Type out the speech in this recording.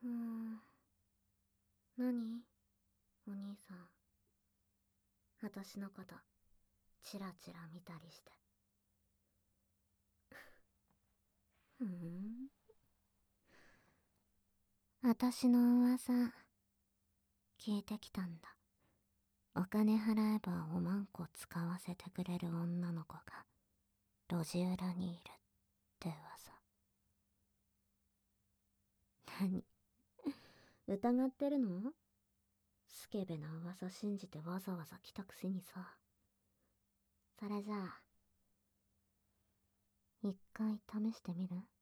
何お兄さん。私のことチラチラ見たりして。私の噂聞いてきたんだ。お金払えばおまんこ使わせてくれる女の子が路地裏にいるって噂。何、疑ってるの？スケベな噂信じてわざわざ来たくせにさ。それじゃあ一回試してみる？